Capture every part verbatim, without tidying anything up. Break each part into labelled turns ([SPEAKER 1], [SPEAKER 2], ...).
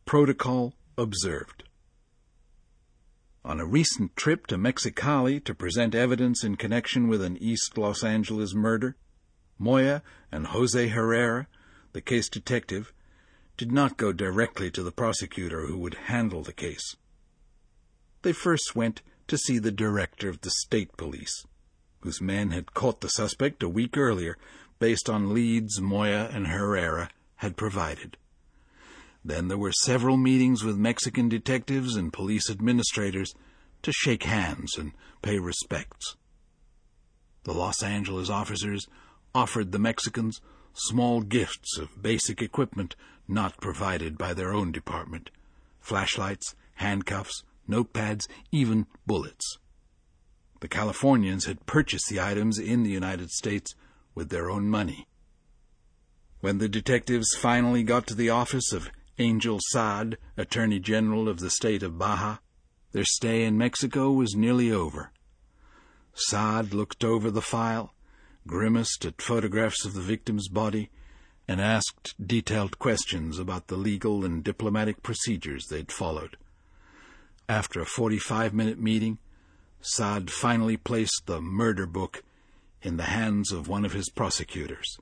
[SPEAKER 1] Protocol observed. On a recent trip to Mexicali to present evidence in connection with an East Los Angeles murder, Moya and Jose Herrera, the case detective, did not go directly to the prosecutor who would handle the case. They first went to see the director of the state police, whose men had caught the suspect a week earlier based on leads Moya and Herrera had provided. Then there were several meetings with Mexican detectives and police administrators to shake hands and pay respects. The Los Angeles officers offered the Mexicans small gifts of basic equipment not provided by their own department: flashlights, handcuffs, notepads, even bullets. The Californians had purchased the items in the United States with their own money. When the detectives finally got to the office of Angel Saad, Attorney General of the state of Baja, their stay in Mexico was nearly over. Saad looked over the file, grimaced at photographs of the victim's body, and asked detailed questions about the legal and diplomatic procedures they'd followed. After a forty-five-minute meeting, Saad finally placed the murder book in the hands of one of his prosecutors.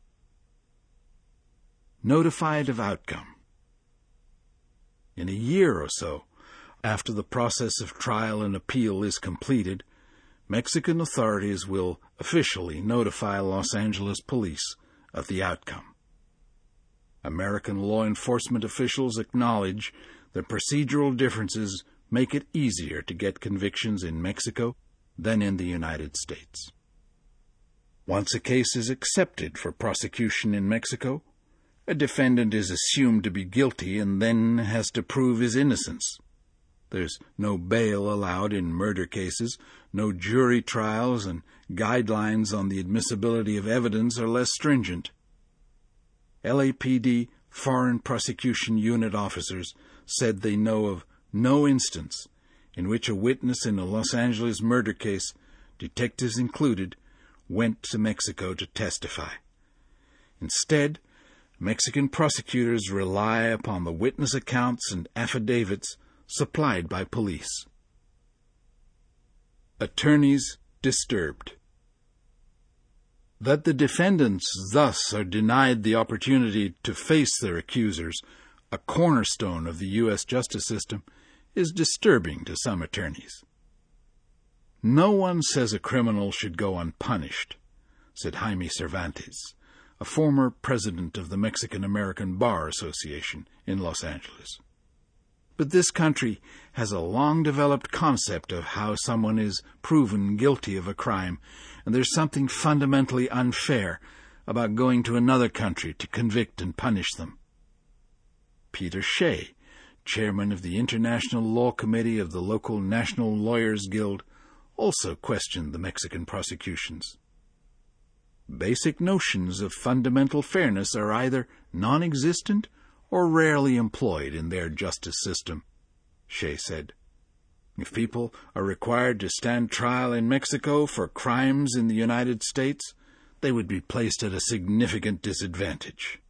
[SPEAKER 1] Notified of outcome. In a year or so, after the process of trial and appeal is completed, Mexican authorities will officially notify Los Angeles police of the outcome. American law enforcement officials acknowledge that procedural differences make it easier to get convictions in Mexico than in the United States. Once a case is accepted for prosecution in Mexico, a defendant is assumed to be guilty and then has to prove his innocence. There's no bail allowed in murder cases, no jury trials, and guidelines on the admissibility of evidence are less stringent. L A P D Foreign Prosecution Unit officers said they know of no instance in which a witness in a Los Angeles murder case, detectives included, went to Mexico to testify. Instead, Mexican prosecutors rely upon the witness accounts and affidavits supplied by police. Attorneys disturbed. That the defendants thus are denied the opportunity to face their accusers, a cornerstone of the U S justice system, is disturbing to some attorneys. No one says a criminal should go unpunished, said Jaime Cervantes, a former president of the Mexican-American Bar Association in Los Angeles. But this country has a long-developed concept of how someone is proven guilty of a crime, and there's something fundamentally unfair about going to another country to convict and punish them. Peter Shea, chairman of the International Law Committee of the local National Lawyers Guild, also questioned the Mexican prosecutions. Basic notions of fundamental fairness are either non-existent or rarely employed in their justice system, Shea said. If people are required to stand trial in Mexico for crimes in the United States, they would be placed at a significant disadvantage.